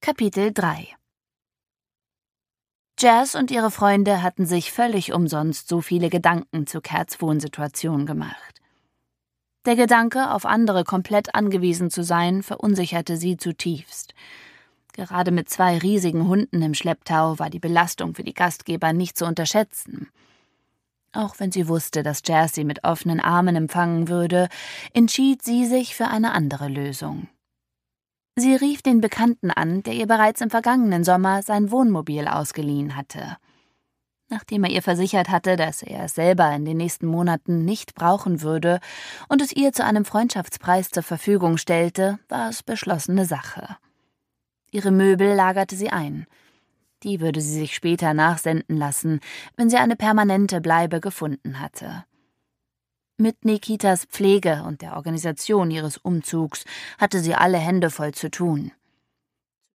Kapitel 3 Jazz und ihre Freunde hatten sich völlig umsonst so viele Gedanken zu Cats Wohnsituation gemacht. Der Gedanke, auf andere komplett angewiesen zu sein, verunsicherte sie zutiefst. Gerade mit 2 riesigen Hunden im Schlepptau war die Belastung für die Gastgeber nicht zu unterschätzen. Auch wenn sie wusste, dass Jazz sie mit offenen Armen empfangen würde, entschied sie sich für eine andere Lösung. Sie rief den Bekannten an, der ihr bereits im vergangenen Sommer sein Wohnmobil ausgeliehen hatte. Nachdem er ihr versichert hatte, dass er es selber in den nächsten Monaten nicht brauchen würde und es ihr zu einem Freundschaftspreis zur Verfügung stellte, war es beschlossene Sache. Ihre Möbel lagerte sie ein. Die würde sie sich später nachsenden lassen, wenn sie eine permanente Bleibe gefunden hatte. Mit Nikitas Pflege und der Organisation ihres Umzugs hatte sie alle Hände voll zu tun.